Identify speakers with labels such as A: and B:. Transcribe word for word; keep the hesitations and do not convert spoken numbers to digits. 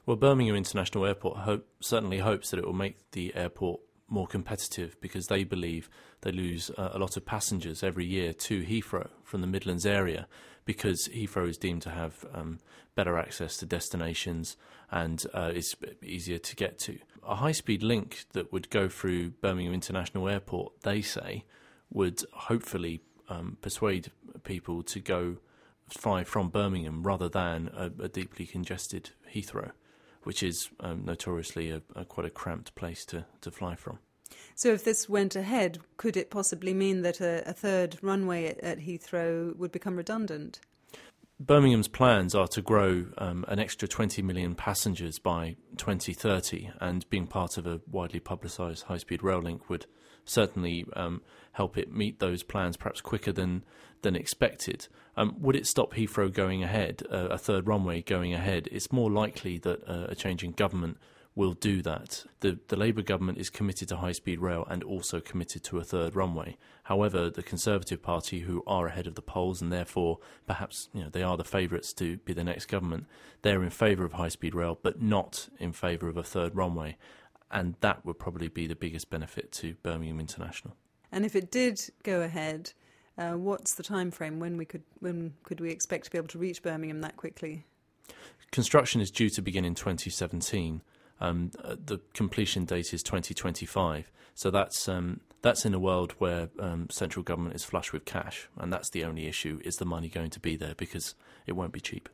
A: Well, Birmingham International Airport hope, certainly hopes that it will make the airport more competitive because they believe they lose uh, a lot of passengers every year to Heathrow from the Midlands area because Heathrow is deemed to have um, better access to destinations and uh, is easier to get to. A high-speed link that would go through Birmingham International Airport, they say, would hopefully um, persuade people to go fly from Birmingham rather than a, a deeply congested Heathrow, which is um, notoriously a, a quite a cramped place to, to fly from.
B: So if this went ahead, could it possibly mean that a, a third runway at, at Heathrow would become redundant?
A: Birmingham's plans are to grow um, an extra twenty million passengers by twenty thirty, and being part of a widely publicised high-speed rail link would certainly um, help it meet those plans perhaps quicker than, than expected. Um, would it stop Heathrow going ahead, uh, a third runway going ahead? It's more likely that uh, a change in government will do that. The, the Labour government is committed to high-speed rail and also committed to a third runway. However, the Conservative Party, who are ahead of the polls and therefore perhaps you know they are the favourites to be the next government, they're in favour of high-speed rail but not in favour of a third runway. And that would probably be the biggest benefit to Birmingham International.
B: And if it did go ahead, uh, what's the time frame? When we could when could we expect to be able to reach Birmingham that quickly?
A: Construction is due to begin in twenty seventeen. Um, the completion date is twenty twenty-five. So that's um, that's in a world where um, central government is flush with cash, and that's the only issue. Is the money going to be there? Because it won't be cheap.